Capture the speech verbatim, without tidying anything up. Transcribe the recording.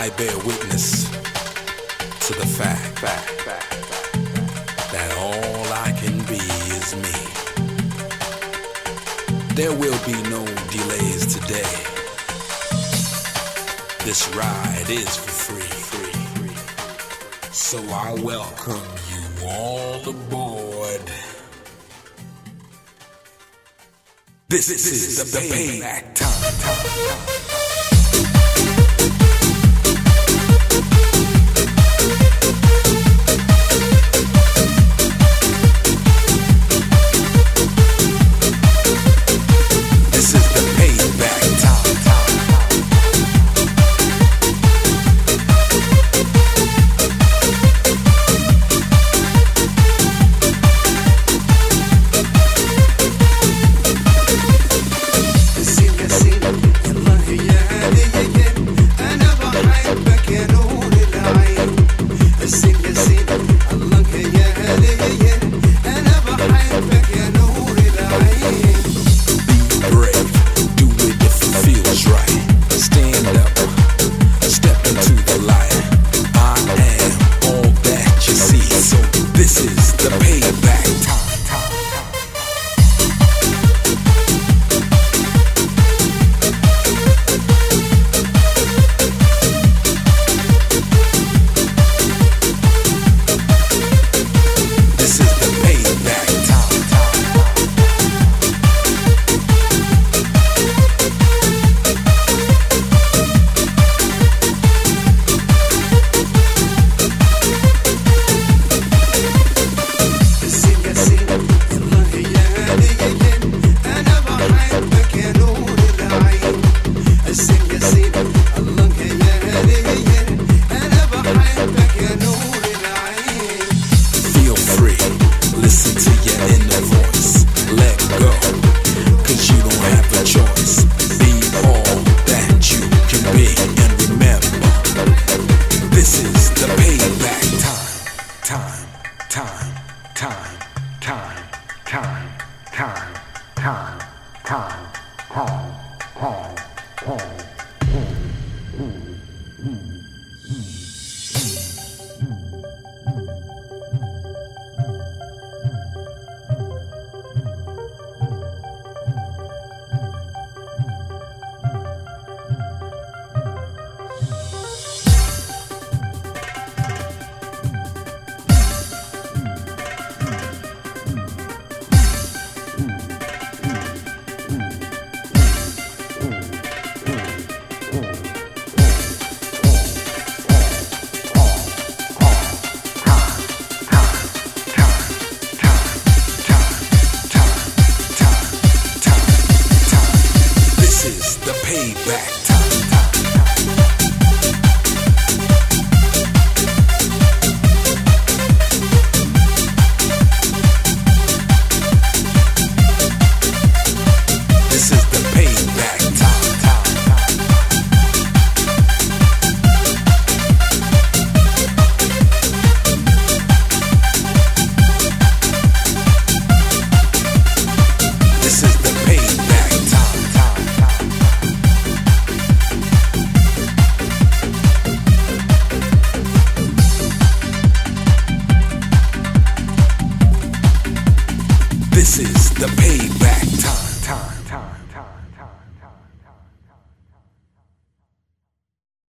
I bear witness to the fact, fact, fact, fact that all I can be is me. There will be no delays today. This ride is for free. free. So I welcome you all aboard. This, this is the, the payback time. time, time. This is the payback.